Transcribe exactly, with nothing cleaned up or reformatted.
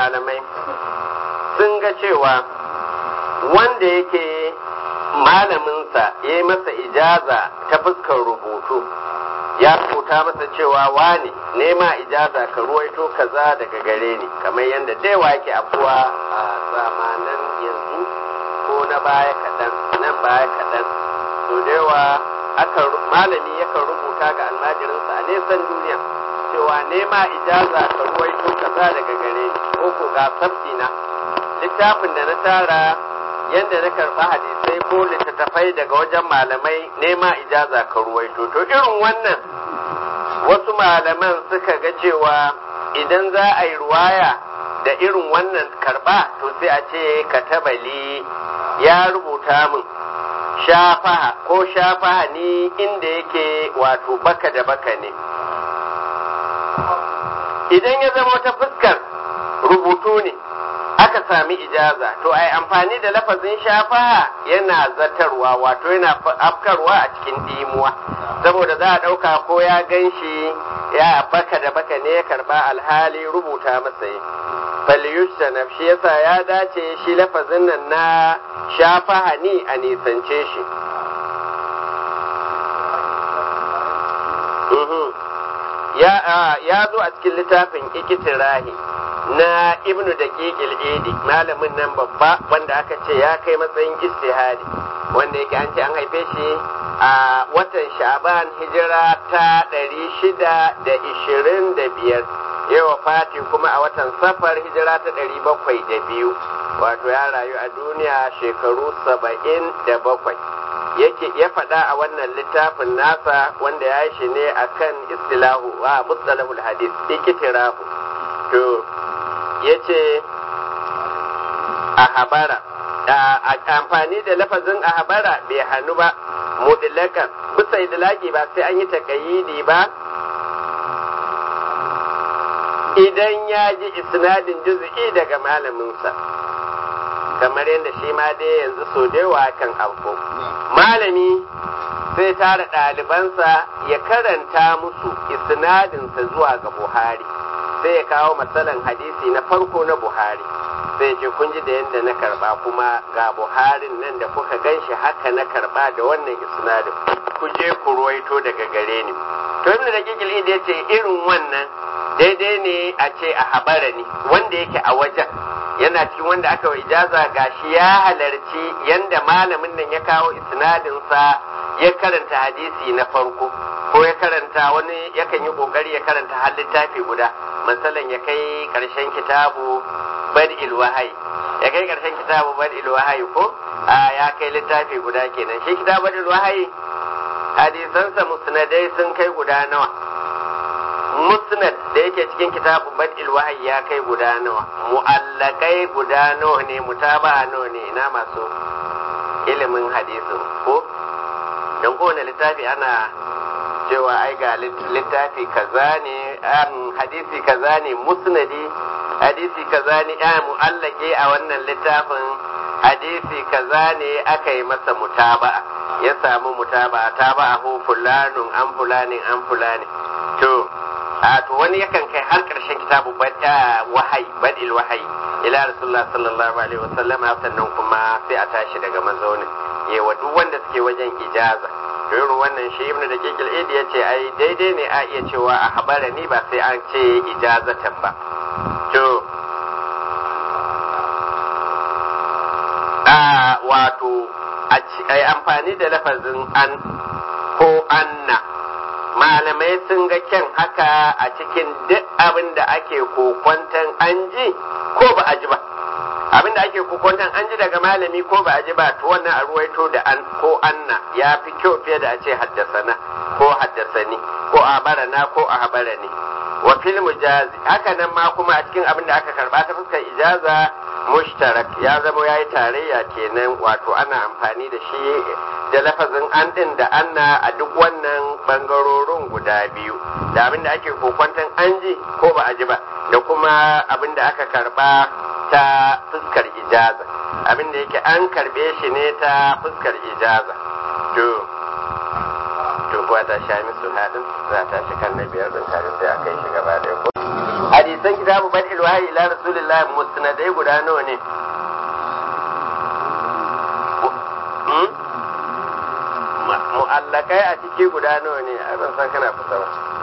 malamai sun ga cewa wanda yake malaminsa ya yi masa ijaza ta fuskar rubutu ya rubuta masa cewa wani nema ijaza ka ruwaito kaza daga gare ni kamar yadda daiwa yake afuwa a zamanan yanzu ko na baya kaɗan nan baya kaɗan to daiwa aka malami yakan rubuta ga almajirinsa a nesan duniya cewa nema ijaza ka ruwaito kaza daga gare ni ko ko ga sabtina littafin da na tara yadda na karɓi hadisai ko littattafai daga wajen malamai nema ijaza ka ruwaito to irin wannan wasu malaman suka ga cewa idan za a yi ruwaya da irin wannan karɓa to sai a ce katabali ya rubuta min shafaha ko shafaha ni inda yake wato baka da baka ne idan ya zama wata fuskar rubutu ne aka sami ijaza to ai amfani da lafazin shafaha yana zatarwa wato yana afkarwa a cikin dimuwa saboda za a ɗauka ko ya gan shi ya baka da baka ne ya karba alhali rubuta masa yi falyushta nafshi yasa ya dace shi lafazin nan na shafaha ni a nisance shi ya ya zo a cikin littafin ikitirahi na ibnu daqiqil idi malamin nan babba wanda aka ce ya kai matsayin istihadi wanda yake an ce an haife shi a watan sha'ban hijira ta ɗari shida da ishirin da biyar yawa fati kuma a watan safar hijira ta ɗari bakwai da biyu wato ya rayu a duniya shekaru saba'in da bakwai yake ya faɗa a wannan littafin nasa wanda ya shi ne akan istilahu wa mustalahul hadith ikitirahu to yace a habara amfani da lafazin a habara bai hannu ba mutlakan bisa idlaki ba sai an yi takayidi ba idan ya ji isnadin juz'i daga malaminsa kamar yadda shi ma dai yanzu so da yawa kan auko malami sai tara ɗalibansa ya karanta musu isnadinsa zuwa ga Buhari sai ya kawo matsalan hadisi na farko na Buhari sai ce kun ji da yadda na karba kuma ga Buharin nan da kuka ganshi haka na karba da wannan isnadin ku je ku ruwaito daga gare ni to ibn daqiqil idi yace irin wannan daidai ne a ce a habara ni wanda yake a wajen yana cikin wanda aka wa ijaza gashi ya halarci yanda malamin nan ya kawo isnadin sa ya karanta hadisi na farko ko ya karanta wani yakan yi kokari ya karanta har littafi guda misalan ya kai karshen kitabu bad'il wahayi ya kai karshen kitabu bad'il wahayi ko a ya kai littafi guda kenan shi kitabu bad'il wahayi hadisansa musnadai sun kai guda nawa musnad da yake cikin kitabu bad'il wahayi ya kai guda nawa mu'allakai guda nawa ne mutaba'a nawa ne ina masu ilimin hadisin ko don kowane littafi ana cewa ai ga littafi kaza ne hadisi kaza ne musnadi hadisi kaza ne ya mu'allake a wannan littafin hadisi kaza ne aka yi masa mutaba'a ya samu mutaba'a taba'ahu fulanun an fulanin an fulani to a to wani yakan kai har karshen kitabu bada wahayi badil wahayi ila rasulullah sallallahu alaihi wasallam sannan kuma sai a tashi daga mazaunin yewa duk wanda suke wajen ijaza to irin wannan shi ibnu daqiqil idi yace ai daidai ne a iya cewa a habara ni ba sai an ce ijazatan ba to a wato a amfani da lafazin an ko anna malamai sun ga kyan haka a cikin duk abin da ake kokwantan an ji ko ba a ji ba abin da ake kokwantan an ji daga malami ko ba a ji ba to wannan a ruwaito da an ko anna ya fi kyau fiye da a ce haddasana ko haddasani ko a barana ko a habarani wa fil mujazi haka nan ma kuma a cikin abin da aka karba ta fuskar ijaza mushtarak ya zama yayi tarayya kenan wato ana amfani da shi da lafazin an din da anna a duk wannan bangarorin guda biyu da abin da ake kokwantan an ji ko ba a ji ba da kuma abin da aka karba ta fuskar ijaza abin da yake an karbe shi ne ta fuskar ijaza to to kuwa ta sha misu hadin za ta shi kan na biyar din tare sai a kai shi gaba da ko hadisan kitabu bad'il wahyi ila rasulillah musnadai guda nawa ne mu'allakai a ciki guda nawa ne ai ban san kana fasa ba